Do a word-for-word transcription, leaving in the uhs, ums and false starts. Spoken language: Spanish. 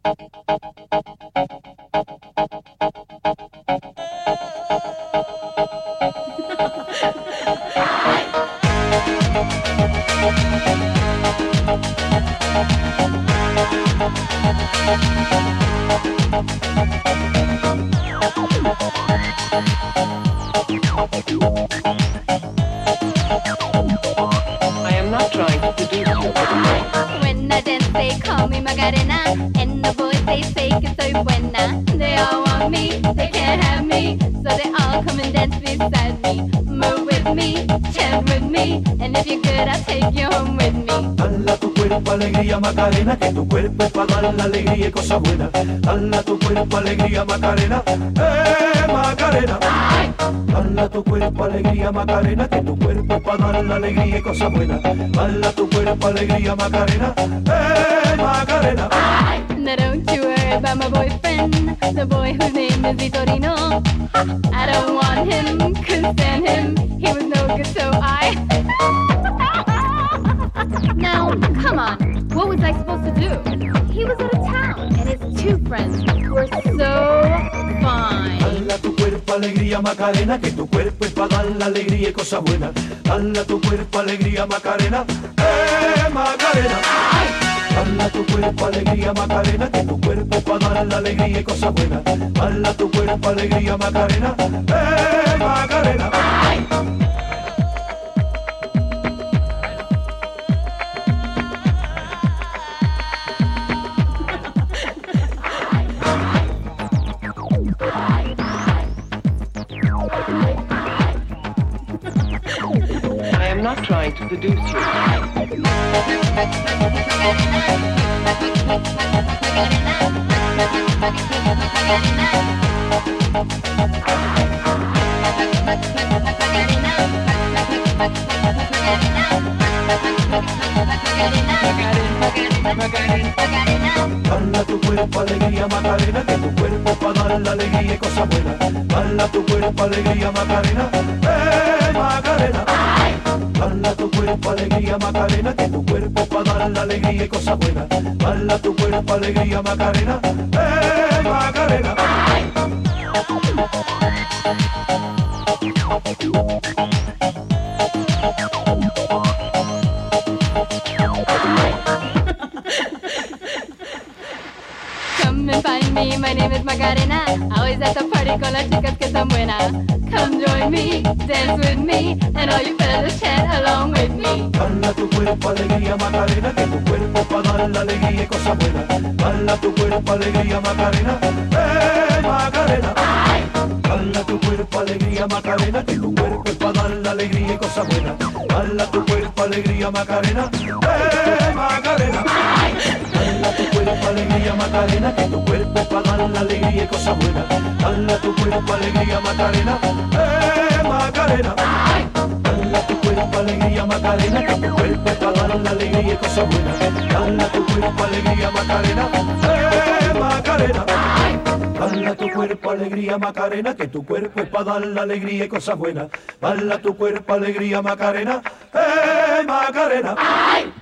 I am not trying to seduce you. When I dance, they call me Macarena, and the boys they say que soy buena. They all want me, they can't have me, so they all come and dance beside me. Move with me, chant with me, and if you're good, I'll take you home with me. Dala tu cuerpo alegría Macarena, que tu cuerpo es para dar la alegría y cosas buenas. Dala tu cuerpo alegría Macarena, eh Macarena. Dala tu cuerpo alegría Macarena, que tu cuerpo es para dar la alegría y cosas buenas. Dala tu cuerpo alegría Macarena, eh Macarena. Now don't you worry about my boyfriend, the boy whose name is Vitorino. I don't want him, couldn't stand him, he was no good, so I... Now, come on, what was I supposed to do? He was out of town, and his two friends were so fine. Dala tu cuerpo alegría Macarena, que tu cuerpo es para dar la alegría y cosas buenas. Dala tu cuerpo alegría Macarena, eh Macarena. Dala tu cuerpo alegría Macarena, que tu cuerpo es para dar la alegría y cosas buenas. Dala tu cuerpo alegría Macarena, eh Macarena. I am not trying to seduce you. Dala tu cuerpo alegría Macarena, que tu cuerpo es para dar la alegría y cosas buenas. Dala tu cuerpo alegría Macarena, eh Macarena. Dala tu cuerpo alegría Macarena, que tu cuerpo es para dar la alegría y cosas buenas. Dala tu cuerpo alegría Macarena, eh Macarena. Come and find me, my name is Macarena. Always at the party con las chicas que están buenas. Come join me, dance with me, and all you fellas chant along with me. Dala tu cuerpo alegría Macarena, que tu cuerpo es para dar la alegría y cosas buenas. Dala tu cuerpo alegría Macarena, eh Macarena. Dala tu cuerpo alegría Macarena, que tu cuerpo es para dar la alegría y cosas buenas. Dala tu cuerpo alegría Macarena, eh Macarena. Dala tu cuerpo alegría Macarena, que tu cuerpo es para dar la alegría y cosas buenas. Dala tu cuerpo alegría Macarena, eh Macarena. Dala tu cuerpo alegría Macarena, que tu cuerpo es para dar la alegría y cosas buenas. Dala tu cuerpo alegría Macarena, eh Macarena. Dala tu cuerpo alegría Macarena, que tu cuerpo es para dar la alegría y cosas buenas. Dala tu cuerpo alegría Macarena, eh Macarena.